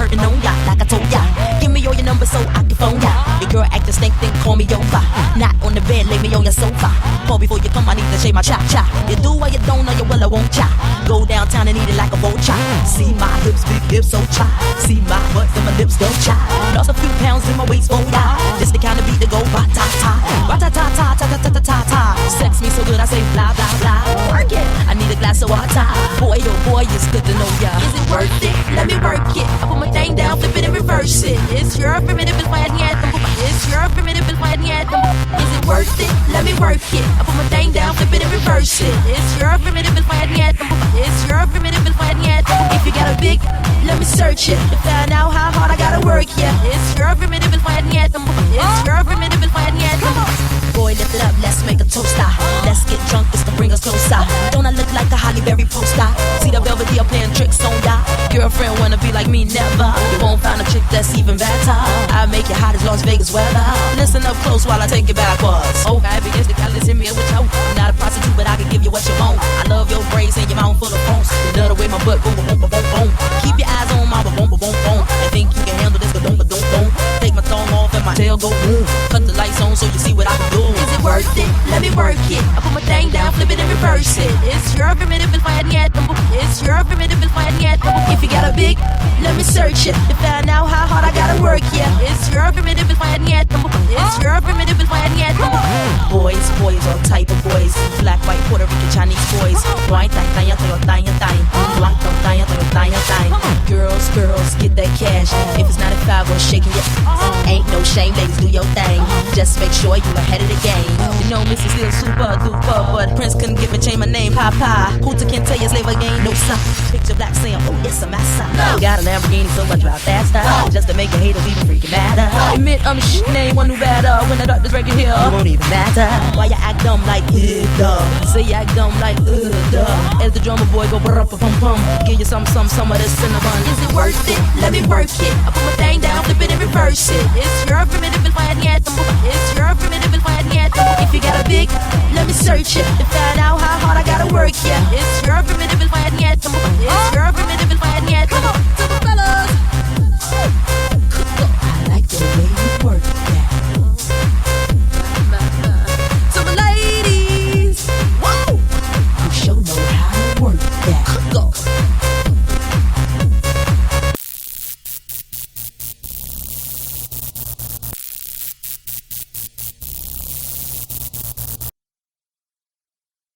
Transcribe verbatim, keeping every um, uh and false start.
flirting on ya, like I told ya. Give me all your numbers so I can phone ya. Your girl acting stink, then call me over. Not on the bed, lay me on your sofa. Call before you come, I need to shave my cha cha. You do or you don't know you will, I won't cha. Go downtown and eat it like a vulture. See my hips, big hips, so cha. See my butt and my lips go cha. Lost a few pounds in my waist, oh yeah. This the kind of beat that go ba ta ta, ba ta ta ta ta ta ta ta ta ta. Sex me so good I say blah blah blah. Work it, I need a glass of water. Boy oh boy, it's good to know ya. Is it worth it? Let me work it. I put my thing down, flip it and reverse it. It's your primitive and fine yet. It's your primitive and fine yet. Is it worth it? Let me work it. I put my thing down, flip it and reverse it. It's your primitive and fine yet. It's your primitive and fine yet. If you got a big, let me search it to find out how hard I gotta work. Yeah, it's your primitive and fine yet. It's your primitive and fine yet. Boy, lift it up, let's make a toaster. Let's get drunk, this can bring us closer. Don't I look like a Holly Berry poster? See the Belvedere playing tricks on ya. Girlfriend wanna be like me, never. You won't find a chick that's even better. I make it hot as Las Vegas weather. Listen up close while I take it backwards. Okay, begins to call listen me with you. I'm not a prostitute, but I can give you what you want. I love your braids and your mouth full of phones. You love the way my butt boom, boom, boom, boom, boom. Keep your eyes on my boom, boom, boom, boom. I think you can handle this, but don't, but don't, don't. Take my thumb off and my tail go boom. Cut the lights on so you see what I can do. Is it worth it? Let me work it. I put my thing down, flip it and reverse it. It's your primitive and fine yet. It's your primitive and fine yet. If you got a big, let me search it to find out how hard I gotta work. Yeah, it's your primitive and fine yet. It's your primitive and fine yet. Boys, boys, all type of boys. Black, white, Puerto Rican, Chinese boys. White, thang, thang, thang, thang, thang. Black, thang, thang, thang, thang. Girls, girls, get that cash. If it's ninety-five, we're shaking it. Ain't no shame, ladies, do your thing. Just make sure you ahead of the game. You know, Missus Still super duper, but Prince couldn't give me change my name, Papa. Hooter can't tell you slave again, no son. Picture black saying, oh, it's a massa. No. Got a Lamborghini, so I drive faster. No. Just to make a haters even freaking matter. No. Admit I'm shit, name one who better. When the doctors break it here, it won't even matter. Why you act dumb like, ugh, duh. Say you act dumb like, ugh, duh. As the drummer boy go, brr, pum, pum. Give you some, some, some of this cinnamon. Is it worth it? Let me work it. I put my thing down, flip it and reverse it. It's your primitive and fine yet. It's your primitive and fine yet. If you got a big, let me search it to find out how hard I gotta work. Yeah, it's your primitive and fine yet. It's your